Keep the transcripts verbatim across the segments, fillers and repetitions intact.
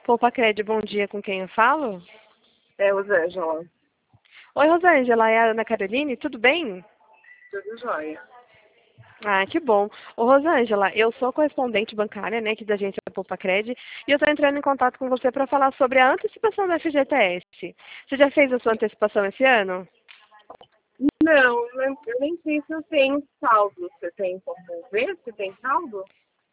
Poupa Cred, bom dia, com quem eu falo? É, Rosângela. Oi, Rosângela, é a Ana Caroline, tudo bem? Tudo jóia. Ah, que bom. Ô, Rosângela, eu sou correspondente bancária, né, aqui da agência Poupa Cred, e eu estou entrando em contato com você para falar sobre a antecipação da F G T S. Você já fez a sua antecipação esse ano? Não, eu eu nem sei se eu tenho saldo. Você tem como ver se tem saldo?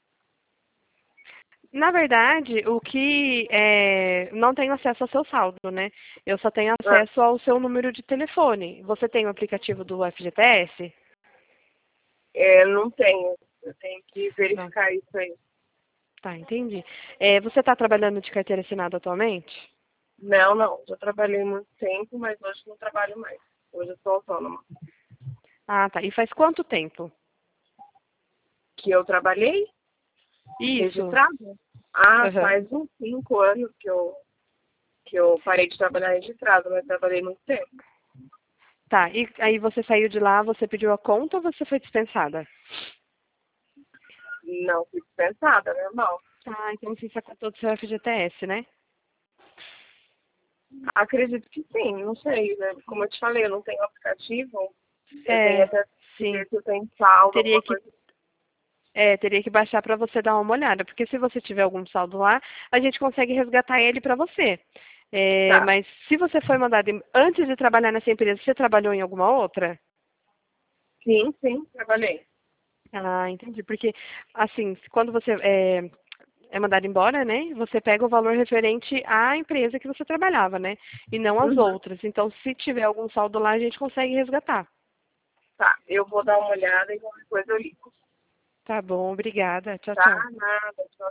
Na verdade, o que é, não tenho acesso ao seu saldo, né? Eu só tenho Ah, acesso ao seu número de telefone. Você tem o aplicativo do F G T S? é, não tenho. Eu tenho que Não. verificar isso aí. Tá, entendi. É, você está trabalhando de carteira assinada atualmente? Não, não. Já trabalhei muito tempo, mas hoje não trabalho mais. Hoje eu sou autônoma. Ah, tá. E faz quanto tempo? Que eu trabalhei Isso. registrado? Ah, Aham. faz uns cinco anos que eu, que eu parei de trabalhar registrado, mas trabalhei muito tempo. Tá. E aí você saiu de lá, você pediu a conta ou você foi dispensada? Não fui dispensada, normal. Ah, então você sacou do seu F G T S, né? Acredito que sim, não sei, né? Como eu te falei, eu não tenho aplicativo. Eu tenho É, até que sim. ver se eu tenho saldo, Teria alguma que, coisa. é, teria que baixar para você dar uma olhada, porque se você tiver algum saldo lá, a gente consegue resgatar ele para você. É, Tá. mas se você foi mandado em- antes de trabalhar nessa empresa, você trabalhou em alguma outra? Sim, sim, trabalhei. Ah, entendi. Porque, assim, quando você é, é mandado embora, né? Você pega o valor referente à empresa que você trabalhava, né? E não às Uhum. outras. Então, se tiver algum saldo lá, a gente consegue resgatar. Tá, eu vou dar uma olhada e qualquer coisa eu ligo. Tá bom, obrigada. Tchau, Tá? tchau. Nada, tchau.